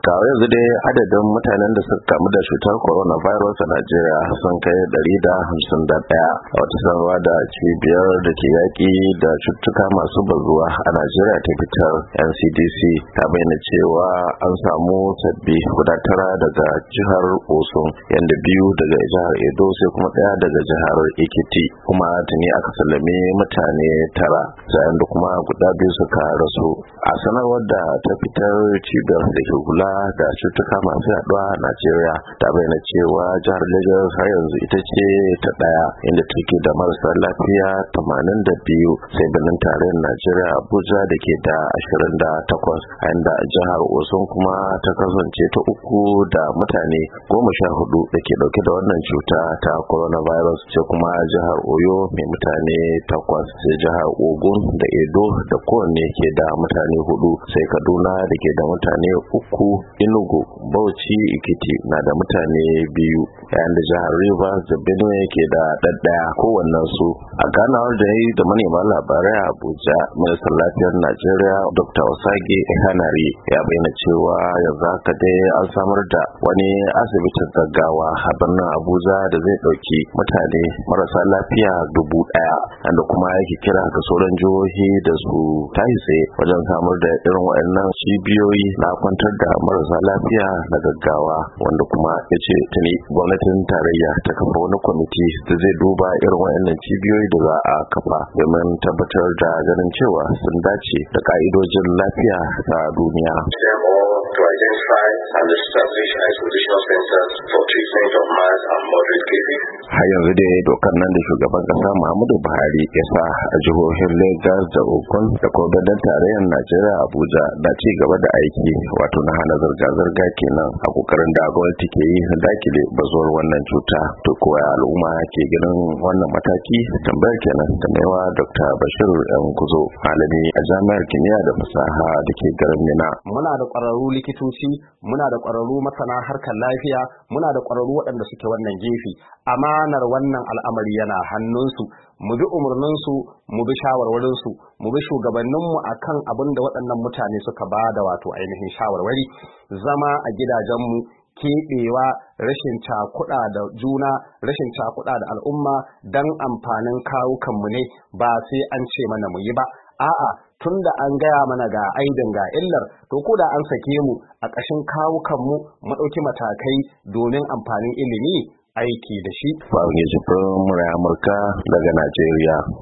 Kawo yanzu dai adadin mutanen da suka kamu da cutar coronavirus a Najeriya sun kai 151 a wata sanarwa da cibiyar da ke yaƙi da cututtuka masu bazuwa a Najeriya ta fitar. NCDC ta bayyana cewa an samu sabbi guda 9 daga jihar Osun, yanda 2 daga jihar Edo sai kuma 1 daga jihar Ekiti, kuma tuni aka sallame mutane 9 sayan da kuma guda 2 suka rasu. A sanarwar da ta fitar, cibiyar da ke kula da cutuka masu yaduwa a Najeriya ta bayyana cewa jihar Lagos har yanzu ita ce ta daya, inda take da marasa lafiya 82, sai birnin tarayyar Najeriya Abuja da ke da 28, a inda jihar Osun kuma ta kasance ta uku da mutane 14 da ke dauke da wannan cuta ta coronavirus, sai kuma jihar Oyo mai mutane 8, sai jihar Ogun da Edo da kowanne ke da mutane 4, sai Kaduna da ke da mutane 3, Enugu, Bauchi, Ekiti na da mutane 2, yayin da jihar Rivers da Benue ke da ɗaɗɗaya kowannen su. A ganawar da ya yi da manema labarai a Abuja, ministan lafiyar Najeriya Dr. Osage Ehanari ya bayyana cewa yanzu haka dai an samar da wani asibitin gaggawa a birnin Abuja da zai ɗauki mutane marasa lafiya 1,000, wanda kuma yake kira ga sauran jihohi da su tashi tsaye wajen samar da irin waɗannan cibiyoyi na kwantar da marasa lafiya na gaggawa, wanda kuma ya ce tuni gwamnatin tarayya ta kafa wani kwamiti da zai duba irin waɗannan cibiyoyi da za a kafa domin tabbatar da ganin cewa sun dace da ka'idojin lafiya ta duniya. To identify and establish isolation centers for treatment of mild and moderate cases. Har yanzu dai dokar nan da shugaban kasa Muhammadu Buhari ya sa a jihohin Lagos da Ogun da kuma birnin tarayyar Najeriya Abuja na ci gaba da aiki, wato na hana zirga-zirga kenan a kokarin da gwamnati ke yi na dakile bazuwar wannan cuta. To kuwa al'umma ke ganin wannan mataki? Tambayar kenan da maiwa Dr. Bashir Yankuzo, malami a jami'ar kimiyya da fasaha da ke garin Mina. Muna da ƙwararru likitoci, muna da ƙwararru masana harkar lafiya, muna da ƙwararru waɗanda suke wannan gefe. Amanar wannan al'amari yana hannunsu, mu bi umarninsu, mu bi shawarwarinsu, mu bi shugabanninmu akan abin da waɗannan mutane suka ba da wato ainihin shawarwari. Zama a gidajenmu, keɓewa, rashin cakuɗa da juna, rashin cakuɗa da al'umma don amfanin kawukanmu ne, ba sai an ce mana mu yi ba. A'a, tun da an gaya mana ga aibin ga illar, to ko da an sake mu a ƙashin kawukanmu mu ɗauki matakai domin amfanin ilimi aiki da shi. Babangiji Firin Murai Amurka daga Najeriya.